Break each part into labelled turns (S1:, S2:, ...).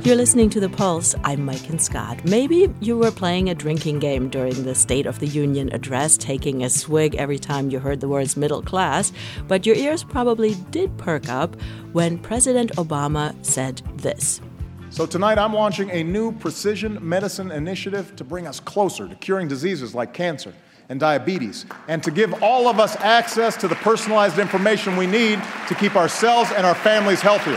S1: You're listening to The Pulse. I'm Mike Scott. Maybe you were playing a drinking game during the State of the Union address, taking a swig every time you heard the words middle class, but your ears probably did perk up when President Obama said this.
S2: So tonight I'm launching a new precision medicine initiative to bring us closer to curing diseases like cancer and diabetes, and to give all of us access to the personalized information we need to keep ourselves and our families healthier.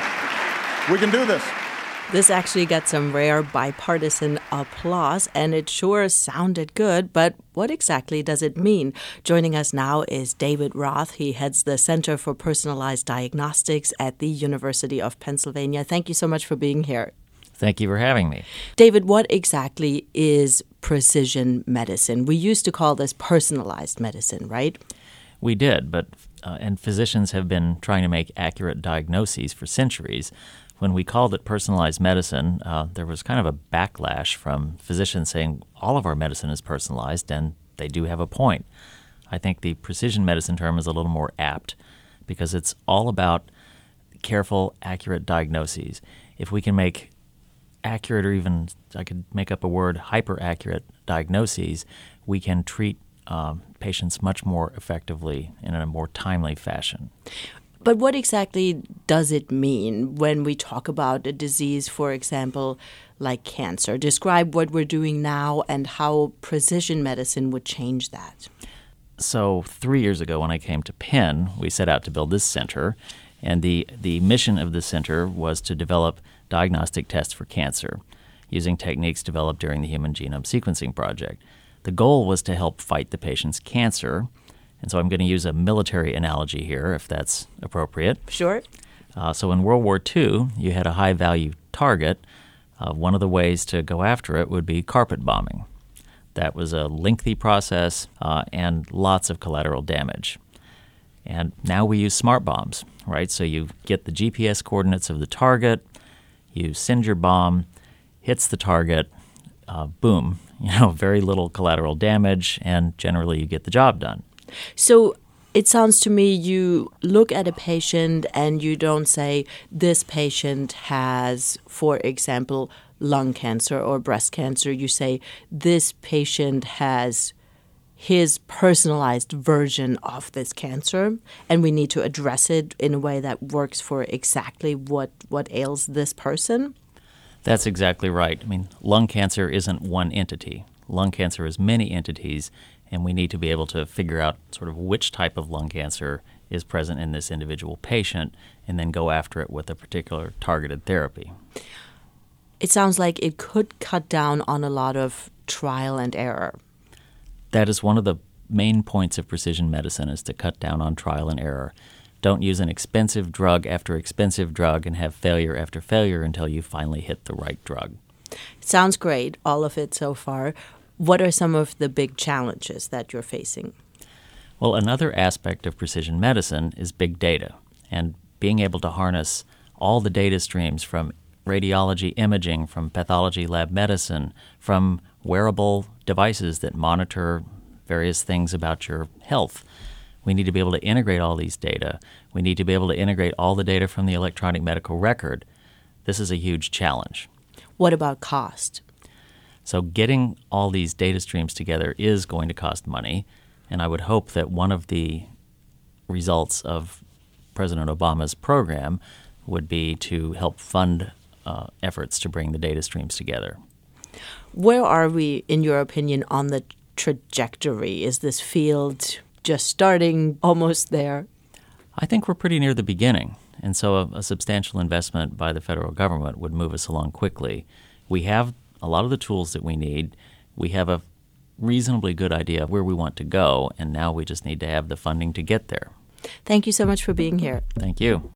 S2: We can do this.
S1: This actually got some rare bipartisan applause, and it sure sounded good, but what exactly does it mean? Joining us now is David Roth. He heads the Center for Personalized Diagnostics at the University of Pennsylvania. Thank you so much for being here.
S3: Thank you for having me.
S1: David, what exactly is precision medicine? We used to call this personalized medicine, right?
S3: We did, and physicians have been trying to make accurate diagnoses for centuries. When we called it personalized medicine, there was kind of a backlash from physicians saying all of our medicine is personalized, and they do have a point. I think the precision medicine term is a little more apt because it's all about careful, accurate diagnoses. If we can make accurate, or even, I could make up a word, hyper-accurate diagnoses, we can treat patients much more effectively and in a more timely fashion.
S1: But what exactly does it mean when we talk about a disease, for example, like cancer? Describe what we're doing now and how precision medicine would change that.
S3: So 3 years ago when I came to Penn, we set out to build this center, and the mission of the center was to develop diagnostic tests for cancer using techniques developed during the Human Genome Sequencing Project. The goal was to help fight the patient's cancer. And so I'm going to use a military analogy here, if that's appropriate.
S1: Sure.
S3: So in World War II, you had a high-value target. One of the ways to go after it would be carpet bombing. That was a lengthy process and lots of collateral damage. And now we use smart bombs, right? So you get the GPS coordinates of the target, you send your bomb, hits the target, boom, very little collateral damage, and generally you get the job done.
S1: So it sounds to me you look at a patient and you don't say this patient has, for example, lung cancer or breast cancer. You say this patient has his personalized version of this cancer, and we need to address it in a way that works for exactly what ails this person.
S3: That's exactly right. I mean, lung cancer isn't one entity. Lung cancer is many entities, and we need to be able to figure out sort of which type of lung cancer is present in this individual patient and then go after it with a particular targeted therapy.
S1: It sounds like it could cut down on a lot of trial and error.
S3: That is one of the main points of precision medicine, is to cut down on trial and error. Don't use an expensive drug after expensive drug and have failure after failure until you finally hit the right drug.
S1: Sounds great, all of it so far. What are some of the big challenges that you're facing?
S3: Well, another aspect of precision medicine is big data, and being able to harness all the data streams from radiology imaging, from pathology lab medicine, from wearable devices that monitor various things about your health. We need to be able to integrate all these data. We need to be able to integrate all the data from the electronic medical record. This is a huge challenge.
S1: What about cost?
S3: So getting all these data streams together is going to cost money, and I would hope that one of the results of President Obama's program would be to help fund efforts to bring the data streams together.
S1: Where are we, in your opinion, on the trajectory? Is this field just starting, almost there?
S3: I think we're pretty near the beginning, and so a substantial investment by the federal government would move us along quickly. We have a lot of the tools that we need. We have a reasonably good idea of where we want to go, and now we just need to have the funding to get there.
S1: Thank you so much for being here.
S3: Thank you.